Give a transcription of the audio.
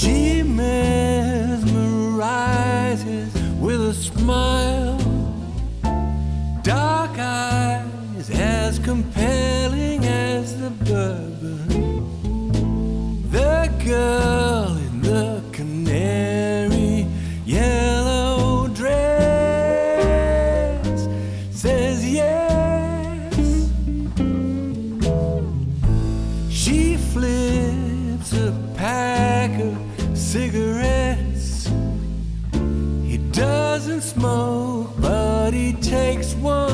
She mesmerizes with a smile, dark eyes as compelling as the bourbon. The girl in the canary yellow dress says yes. She flips a pack of cigarettes. He doesn't smoke, but he takes one.